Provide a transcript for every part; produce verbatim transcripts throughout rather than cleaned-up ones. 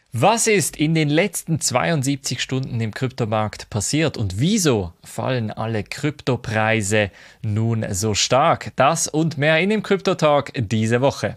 Was ist in den letzten zweiundsiebzig Stunden im Kryptomarkt passiert und wieso fallen alle Kryptopreise nun so stark? Das und mehr in dem Krypto-Talk diese Woche.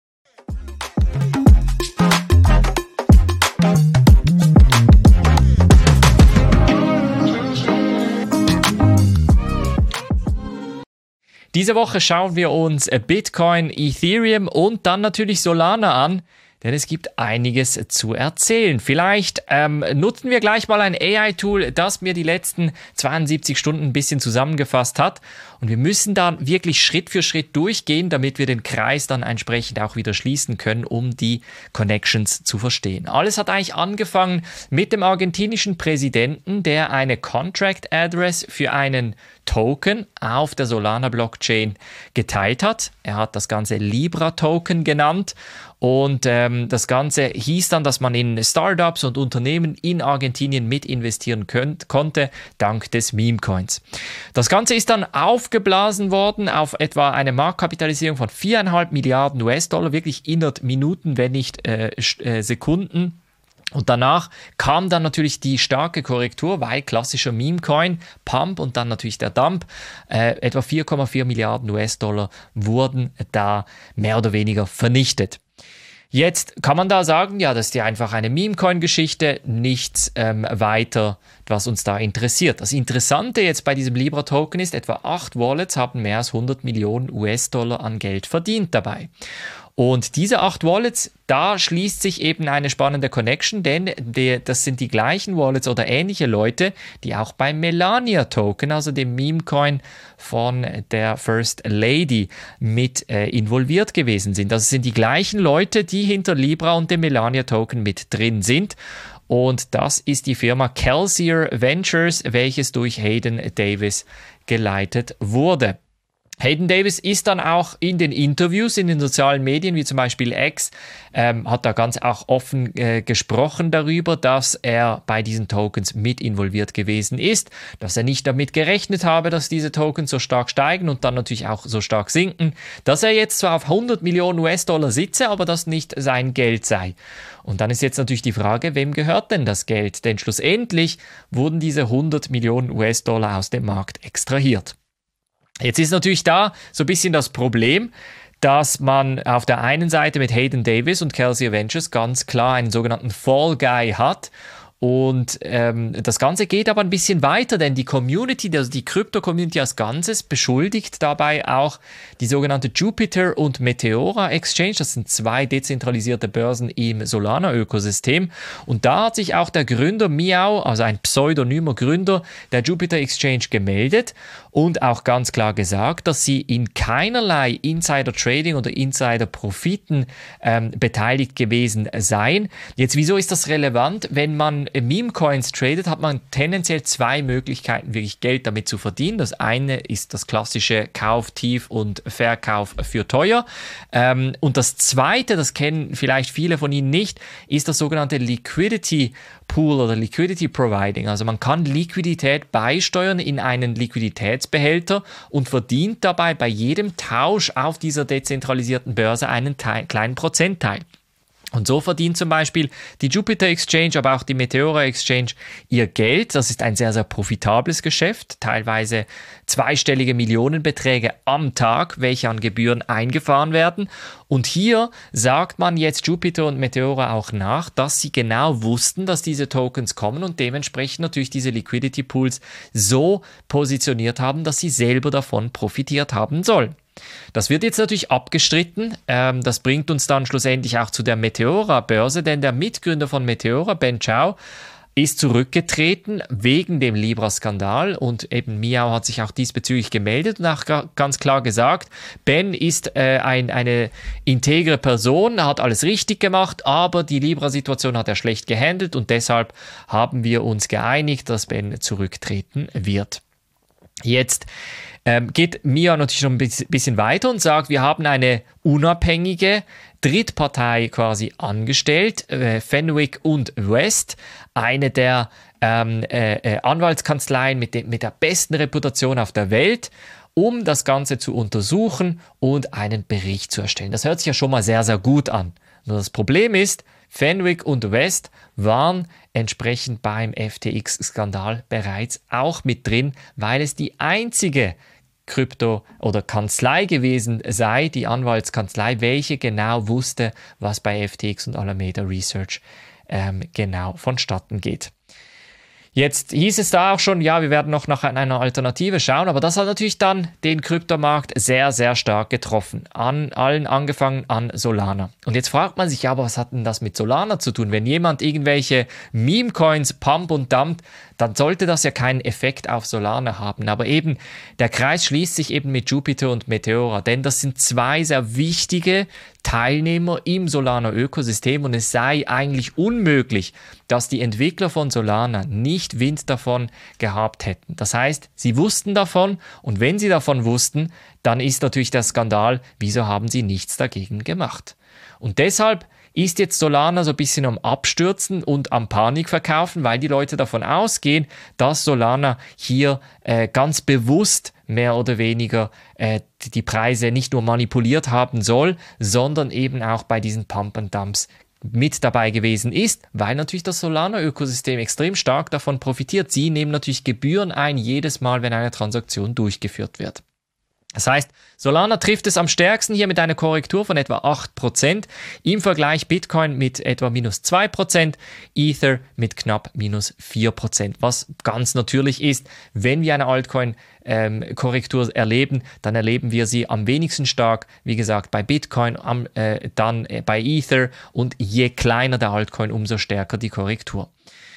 Diese Woche schauen wir uns Bitcoin, Ethereum und dann natürlich Solana an. Denn es gibt einiges zu erzählen. Vielleicht ähm, nutzen wir gleich mal ein A I-Tool, das mir die letzten zweiundsiebzig Stunden ein bisschen zusammengefasst hat. Und wir müssen dann wirklich Schritt für Schritt durchgehen, damit wir den Kreis dann entsprechend auch wieder schließen können, um die Connections zu verstehen. Alles hat eigentlich angefangen mit dem argentinischen Präsidenten, der eine Contract Address für einen Token auf der Solana-Blockchain geteilt hat. Er hat das Ganze Libra-Token genannt. Und ähm, das Ganze hieß dann, dass man in Startups und Unternehmen in Argentinien mit investieren könnt, konnte, dank des Meme-Coins. Das Ganze ist dann aufgeblasen worden auf etwa eine Marktkapitalisierung von viereinhalb Milliarden U S-Dollar, wirklich innerhalb Minuten, wenn nicht äh, äh, Sekunden. Und danach kam dann natürlich die starke Korrektur, weil klassischer Meme-Coin, Pump und dann natürlich der Dump, äh, etwa vier Komma vier Milliarden U S-Dollar wurden da mehr oder weniger vernichtet. Jetzt kann man da sagen, ja, das ist ja einfach eine Meme-Coin-Geschichte, nichts ähm, weiter, was uns da interessiert. Das Interessante jetzt bei diesem Libra-Token ist, etwa acht Wallets haben mehr als hundert Millionen U S-Dollar an Geld verdient dabei. Und diese acht Wallets, da schließt sich eben eine spannende Connection, denn die, das sind die gleichen Wallets oder ähnliche Leute, die auch beim Melania-Token, also dem Meme-Coin von der First Lady, mit äh, involviert gewesen sind. Das sind die gleichen Leute, die hinter Libra und dem Melania-Token mit drin sind. Und das ist die Firma Kelsier Ventures, welches durch Hayden Davis geleitet wurde. Hayden Davis ist dann auch in den Interviews in den sozialen Medien, wie zum Beispiel X, ähm, hat da ganz auch offen äh, gesprochen darüber, dass er bei diesen Tokens mit involviert gewesen ist, dass er nicht damit gerechnet habe, dass diese Tokens so stark steigen und dann natürlich auch so stark sinken, dass er jetzt zwar auf hundert Millionen U S-Dollar sitze, aber das nicht sein Geld sei. Und dann ist jetzt natürlich die Frage, wem gehört denn das Geld? Denn schlussendlich wurden diese hundert Millionen U S-Dollar aus dem Markt extrahiert. Jetzt ist natürlich da so ein bisschen das Problem, dass man auf der einen Seite mit Hayden Davis und Kelsier Ventures ganz klar einen sogenannten Fall Guy hat. Und ähm, das Ganze geht aber ein bisschen weiter, denn die Community, also die Krypto-Community als Ganzes, beschuldigt dabei auch die sogenannte Jupiter und Meteora Exchange. Das sind zwei dezentralisierte Börsen im Solana-Ökosystem. Und da hat sich auch der Gründer Miao, also ein pseudonymer Gründer der Jupiter Exchange, gemeldet und auch ganz klar gesagt, dass sie in keinerlei Insider-Trading oder Insider-Profiten ähm, beteiligt gewesen seien. Jetzt, wieso ist das relevant? Wenn man Meme-Coins tradet, hat man tendenziell zwei Möglichkeiten, wirklich Geld damit zu verdienen. Das eine ist das klassische Kauf tief und Verkauf für teuer. Ähm, und das zweite, das kennen vielleicht viele von Ihnen nicht, ist das sogenannte Liquidity Pool oder Liquidity Providing. Also man kann Liquidität beisteuern in einen Liquiditätsbehälter und verdient dabei bei jedem Tausch auf dieser dezentralisierten Börse einen Teil, kleinen Prozentteil. Und so verdient zum Beispiel die Jupiter Exchange, aber auch die Meteora Exchange ihr Geld. Das ist ein sehr, sehr profitables Geschäft, teilweise zweistellige Millionenbeträge am Tag, welche an Gebühren eingefahren werden. Und hier sagt man jetzt Jupiter und Meteora auch nach, dass sie genau wussten, dass diese Tokens kommen und dementsprechend natürlich diese Liquidity Pools so positioniert haben, dass sie selber davon profitiert haben sollen. Das wird jetzt natürlich abgestritten. Ähm, das bringt uns dann schlussendlich auch zu der Meteora-Börse, denn der Mitgründer von Meteora, Ben Chao, ist zurückgetreten wegen dem Libra-Skandal und eben Miao hat sich auch diesbezüglich gemeldet und auch ganz klar gesagt, Ben ist äh, ein, eine integre Person, er hat alles richtig gemacht, aber die Libra-Situation hat er schlecht gehandelt und deshalb haben wir uns geeinigt, dass Ben zurücktreten wird. Jetzt ähm, geht Miao natürlich noch ein bisschen weiter und sagt, wir haben eine unabhängige Drittpartei quasi angestellt, äh, Fenwick und West, eine der ähm, äh, Anwaltskanzleien mit, de- mit der besten Reputation auf der Welt, um das Ganze zu untersuchen und einen Bericht zu erstellen. Das hört sich ja schon mal sehr, sehr gut an. Nur das Problem ist, Fenwick und West waren entsprechend beim F T X-Skandal bereits auch mit drin, weil es die einzige Krypto- oder Kanzlei gewesen sei, die Anwaltskanzlei, welche genau wusste, was bei F T X und Alameda Research ähm, genau vonstatten geht. Jetzt hieß es da auch schon, ja, wir werden noch nach einer Alternative schauen, aber das hat natürlich dann den Kryptomarkt sehr, sehr stark getroffen. An allen angefangen an Solana. Und jetzt fragt man sich, ja, aber was hat denn das mit Solana zu tun? Wenn jemand irgendwelche Meme-Coins pumpt und dumpt, dann sollte das ja keinen Effekt auf Solana haben. Aber eben, der Kreis schließt sich eben mit Jupiter und Meteora, denn das sind zwei sehr wichtige Teilnehmer im Solana-Ökosystem und es sei eigentlich unmöglich, dass die Entwickler von Solana nicht Wind davon gehabt hätten. Das heißt, sie wussten davon und wenn sie davon wussten, dann ist natürlich der Skandal, wieso haben sie nichts dagegen gemacht? Und deshalb ist jetzt Solana so ein bisschen am Abstürzen und am Panikverkaufen, weil die Leute davon ausgehen, dass Solana hier äh, ganz bewusst mehr oder weniger äh, die Preise nicht nur manipuliert haben soll, sondern eben auch bei diesen Pump and Dumps mit dabei gewesen ist, weil natürlich das Solana-Ökosystem extrem stark davon profitiert. Sie nehmen natürlich Gebühren ein, jedes Mal, wenn eine Transaktion durchgeführt wird. Das heißt, Solana trifft es am stärksten hier mit einer Korrektur von etwa acht Prozent, im Vergleich Bitcoin mit etwa minus zwei Prozent, Ether mit knapp minus vier Prozent, was ganz natürlich ist. Wenn wir eine Altcoin-Korrektur ähm, erleben, dann erleben wir sie am wenigsten stark, wie gesagt, bei Bitcoin, am, äh, dann äh, bei Ether und je kleiner der Altcoin, umso stärker die Korrektur.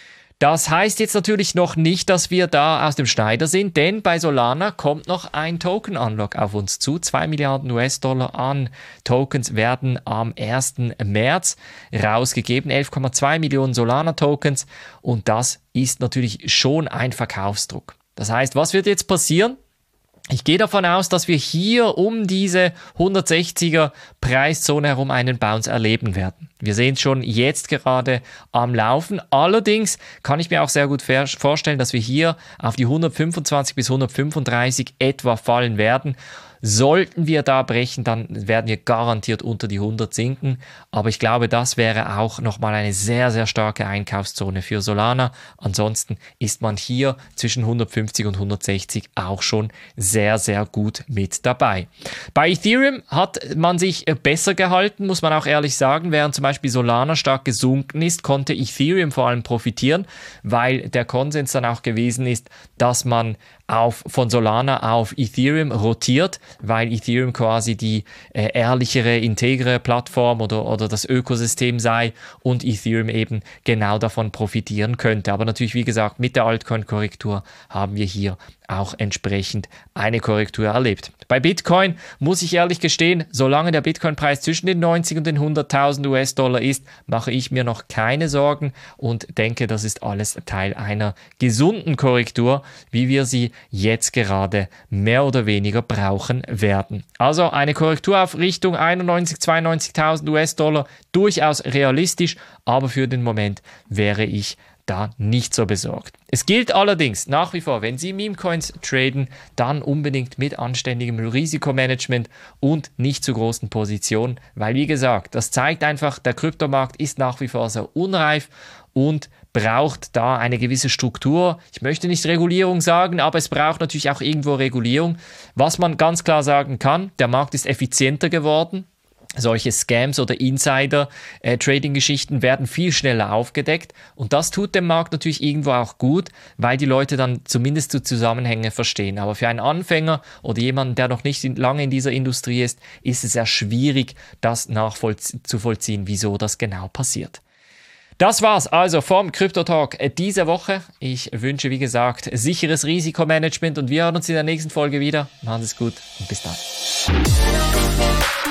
Das heißt jetzt natürlich noch nicht, dass wir da aus dem Schneider sind, denn bei Solana kommt noch ein Token-Unlock auf uns zu. zwei Milliarden U S-Dollar an Tokens werden am ersten März rausgegeben, elf Komma zwei Millionen Solana-Tokens und das ist natürlich schon ein Verkaufsdruck. Das heißt, was wird jetzt passieren? Ich gehe davon aus, dass wir hier um diese hundertsechziger Preiszone herum einen Bounce erleben werden. Wir sehen es schon jetzt gerade am Laufen. Allerdings kann ich mir auch sehr gut vorstellen, dass wir hier auf die hundertfünfundzwanzig bis hundertfünfunddreißig etwa fallen werden. Sollten wir da brechen, dann werden wir garantiert unter die hundert sinken. Aber ich glaube, das wäre auch nochmal eine sehr, sehr starke Einkaufszone für Solana. Ansonsten ist man hier zwischen hundertfünfzig und hundertsechzig auch schon sehr, sehr gut mit dabei. Bei Ethereum hat man sich besser gehalten, muss man auch ehrlich sagen. Während zum Beispiel Solana stark gesunken ist, konnte Ethereum vor allem profitieren, weil der Konsens dann auch gewesen ist, dass man auf, von Solana auf Ethereum rotiert, weil Ethereum quasi die äh, ehrlichere, integre Plattform oder, oder das Ökosystem sei und Ethereum eben genau davon profitieren könnte. Aber natürlich, wie gesagt, mit der Altcoin-Korrektur haben wir hier auch entsprechend eine Korrektur erlebt. Bei Bitcoin muss ich ehrlich gestehen, solange der Bitcoin-Preis zwischen den neunzig und den hunderttausend U S-Dollar ist, mache ich mir noch keine Sorgen und denke, das ist alles Teil einer gesunden Korrektur, wie wir sie jetzt gerade mehr oder weniger brauchen werden. Also eine Korrektur auf Richtung einundneunzigtausend, zweiundneunzigtausend U S-Dollar, durchaus realistisch, aber für den Moment wäre ich da nicht so besorgt. Es gilt allerdings nach wie vor, wenn Sie Meme-Coins traden, dann unbedingt mit anständigem Risikomanagement und nicht zu großen Positionen, weil wie gesagt, das zeigt einfach, der Kryptomarkt ist nach wie vor sehr unreif und braucht da eine gewisse Struktur. Ich möchte nicht Regulierung sagen, aber es braucht natürlich auch irgendwo Regulierung. Was man ganz klar sagen kann, der Markt ist effizienter geworden. Solche Scams oder Insider-Trading-Geschichten werden viel schneller aufgedeckt und das tut dem Markt natürlich irgendwo auch gut, weil die Leute dann zumindest die Zusammenhänge verstehen. Aber für einen Anfänger oder jemanden, der noch nicht lange in dieser Industrie ist, ist es sehr schwierig, das nachzuvollziehen, wieso das genau passiert. Das war's also vom Crypto Talk diese Woche. Ich wünsche, wie gesagt, sicheres Risikomanagement und wir hören uns in der nächsten Folge wieder. Machen Sie es gut und bis dann.